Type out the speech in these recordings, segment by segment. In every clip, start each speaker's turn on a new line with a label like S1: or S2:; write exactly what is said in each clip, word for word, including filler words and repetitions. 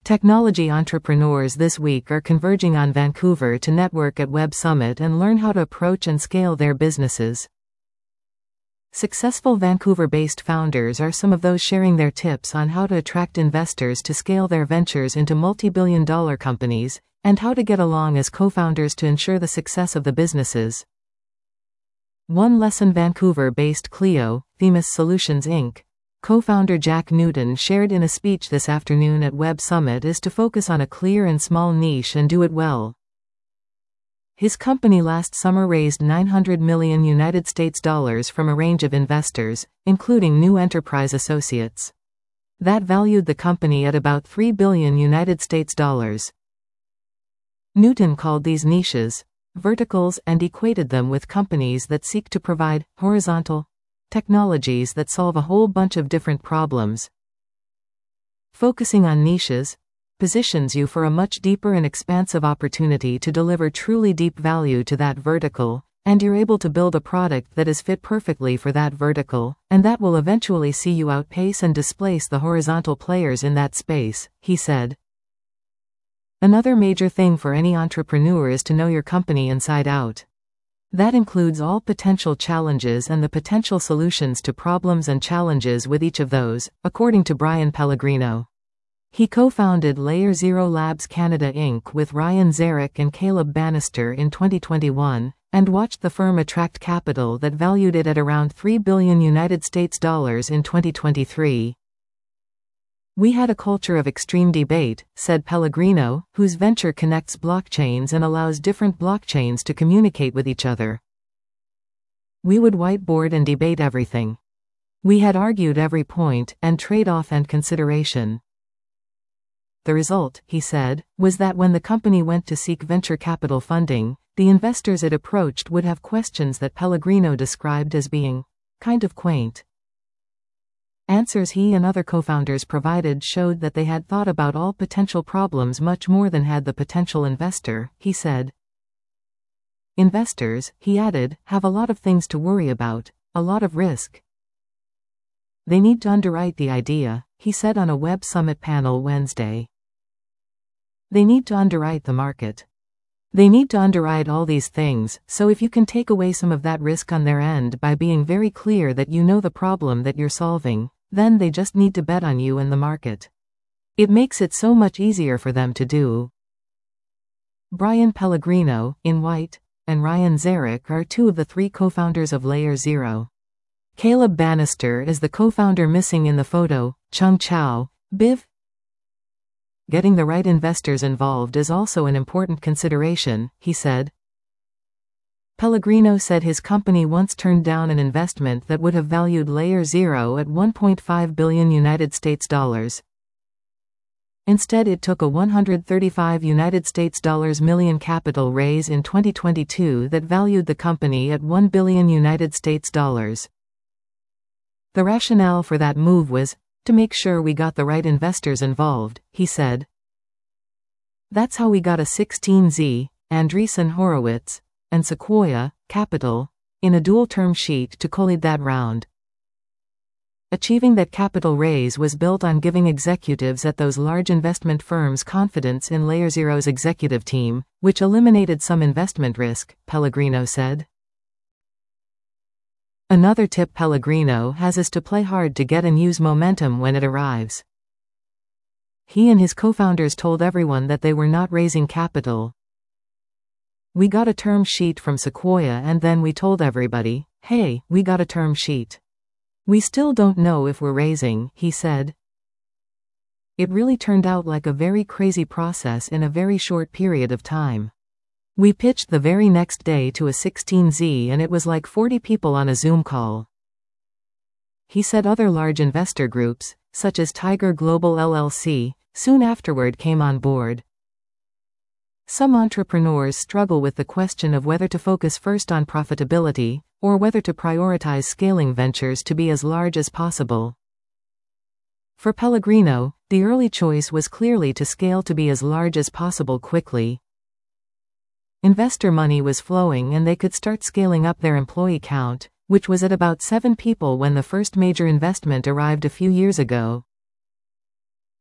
S1: Technology entrepreneurs this week are converging on Vancouver to network at Web Summit and learn how to approach and scale their businesses. Successful Vancouver-based founders are some of those sharing their tips on how to attract investors to scale their ventures into multi-billion dollar companies, and how to get along as co-founders to ensure the success of the businesses. One lesson Vancouver-based Clio, Themis Solutions Incorporated co-founder Jack Newton shared in a speech this afternoon at Web Summit is to focus on a clear and small niche and do it well. His company last summer raised nine hundred million United States dollars from a range of investors, including New Enterprise Associates. That valued the company at about three billion United States dollars. Newton called these niches verticals and equated them with companies that seek to provide horizontal technologies that solve a whole bunch of different problems. Focusing on niches positions you for a much deeper and expansive opportunity to deliver truly deep value to that vertical, and you're able to build a product that is fit perfectly for that vertical, and that will eventually see you outpace and displace the horizontal players in that space, he said. Another major thing for any entrepreneur is to know your company inside out. That includes all potential challenges and the potential solutions to problems and challenges with each of those, according to Brian Pellegrino. He co-founded Layer Zero Labs Canada Incorporated with Ryan Zarek and Caleb Bannister in twenty twenty-one, and watched the firm attract capital that valued it at around three billion United States dollars in twenty twenty-three. We had a culture of extreme debate, said Pellegrino, whose venture connects blockchains and allows different blockchains to communicate with each other. We would whiteboard and debate everything. We had argued every point, and trade-off and consideration. The result, he said, was that when the company went to seek venture capital funding, the investors it approached would have questions that Pellegrino described as being kind of quaint. Answers he and other co-founders provided showed that they had thought about all potential problems much more than had the potential investor, he said. Investors, he added, have a lot of things to worry about, a lot of risk. They need to underwrite the idea, he said on a Web Summit panel Wednesday. They need to underwrite the market. They need to underwrite all these things, so if you can take away some of that risk on their end by being very clear that you know the problem that you're solving, then they just need to bet on you and the market. It makes it so much easier for them to do. Brian Pellegrino, in white, and Ryan Zarek are two of the three co-founders of Layer Zero. Caleb Bannister is the co-founder missing in the photo, Chung Chao, B I V. Getting the right investors involved is also an important consideration, he said. Pellegrino said his company once turned down an investment that would have valued Layer Zero at one point five billion United States dollars. Instead, it took a one hundred thirty-five United States dollars million capital raise in twenty twenty-two that valued the company at one billion United States dollars. The rationale for that move was to make sure we got the right investors involved, he said. That's how we got a sixteen Z, Andreessen Horowitz, and Sequoia Capital, in a dual term sheet to collate that round. Achieving that capital raise was built on giving executives at those large investment firms confidence in Layer Zero's executive team, which eliminated some investment risk, Pellegrino said. Another tip Pellegrino has is to play hard to get and use momentum when it arrives. He and his co-founders told everyone that they were not raising capital. We got a term sheet from Sequoia and then we told everybody, hey, we got a term sheet. We still don't know if we're raising, he said. It really turned out like a very crazy process in a very short period of time. We pitched the very next day to a sixteen Z and it was like forty people on a Zoom call. He said other large investor groups, such as Tiger Global L L C, soon afterward came on board. Some entrepreneurs struggle with the question of whether to focus first on profitability, or whether to prioritize scaling ventures to be as large as possible. For Pellegrino, the early choice was clearly to scale to be as large as possible quickly. Investor money was flowing and they could start scaling up their employee count, which was at about seven people when the first major investment arrived a few years ago.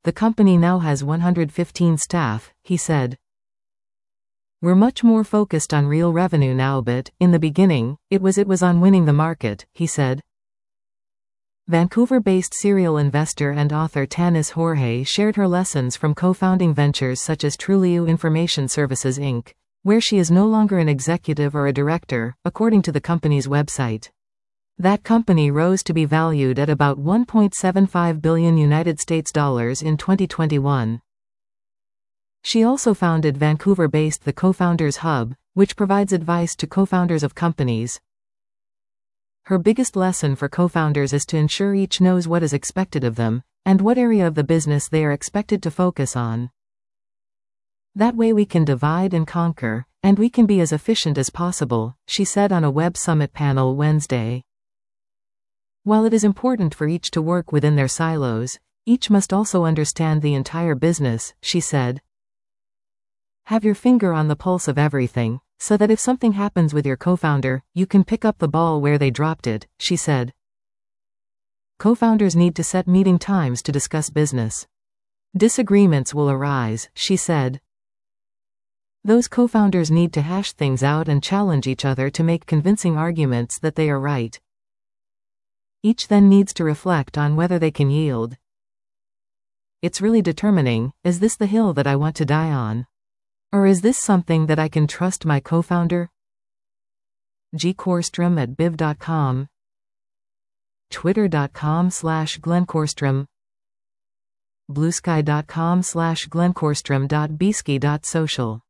S1: The company now has one hundred fifteen staff, he said. We're much more focused on real revenue now, but, in the beginning, it was it was on winning the market, he said. Vancouver-based serial investor and author Tanis Jorge shared her lessons from co-founding ventures such as Trulioo Information Services Incorporated, where she is no longer an executive or a director, according to the company's website. That company rose to be valued at about one point seven five billion United States dollars in twenty twenty-one. She also founded Vancouver-based The Co-Founders Hub, which provides advice to co-founders of companies. Her biggest lesson for co-founders is to ensure each knows what is expected of them, and what area of the business they are expected to focus on. That way we can divide and conquer, and we can be as efficient as possible, she said on a Web Summit panel Wednesday. While it is important for each to work within their silos, each must also understand the entire business, she said. Have your finger on the pulse of everything, so that if something happens with your co-founder, you can pick up the ball where they dropped it, she said. Co-founders need to set meeting times to discuss business. Disagreements will arise, she said. Those co-founders need to hash things out and challenge each other to make convincing arguments that they are right. Each then needs to reflect on whether they can yield. It's really determining, is this the hill that I want to die on? Or is this something that I can trust my co-founder? G. Korstrom at biv dot com, twitter.com slash glenkorstrom, bluesky.com slash glenkorstrom.bsky.social.